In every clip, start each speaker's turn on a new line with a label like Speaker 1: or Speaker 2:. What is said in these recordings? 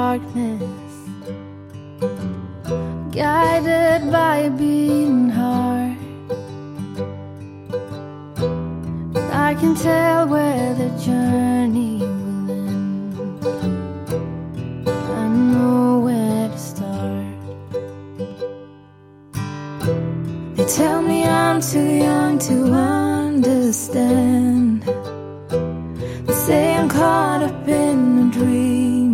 Speaker 1: darkness, guided by a beating heart. I can tell where the journey will end. I know where to start. They tell me I'm too young to understand. They say I'm caught up in a dream.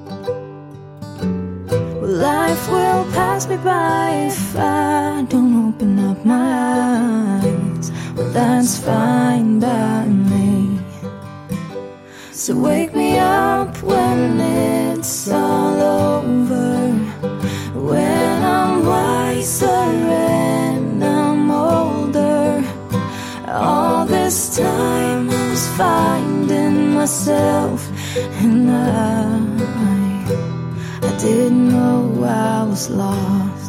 Speaker 1: Well, life will pass me by if I don't open up my eyes. Well, that's fine by me. So wake me up when it's all over, when I'm wiser and I'm older. All this time I was finding myself, and I didn't know I was lost.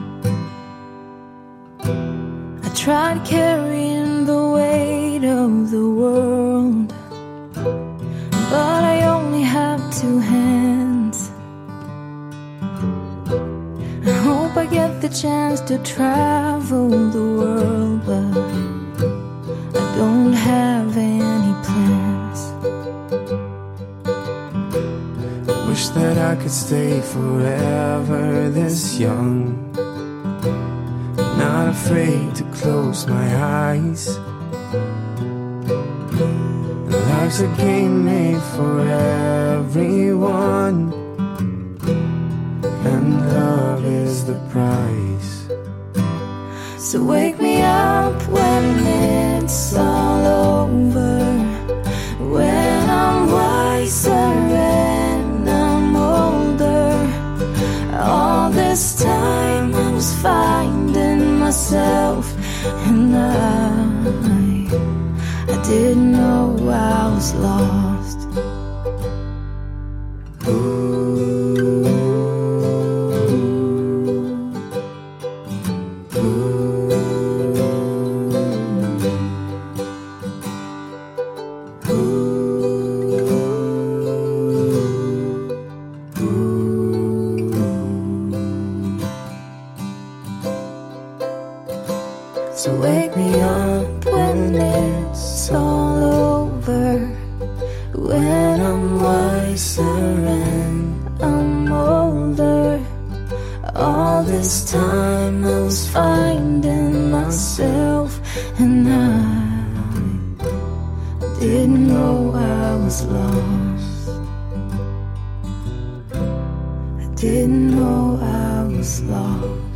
Speaker 1: I tried carrying the weight of the world, but I only have two hands. I hope I get the chance to travel the world, but I don't have any plans.
Speaker 2: I wish that I could stay forever this young, not afraid to close my eyes. Life's a game made for everyone, and love is the prize.
Speaker 1: So wake me up when it's all over, when I'm wiser and I'm older. All this time I was finding myself, and I didn't know I was lost. So wake me up when it's all over, when I'm wiser and I'm older. All this time I was finding myself, and I didn't know I was lost. I didn't know I was lost.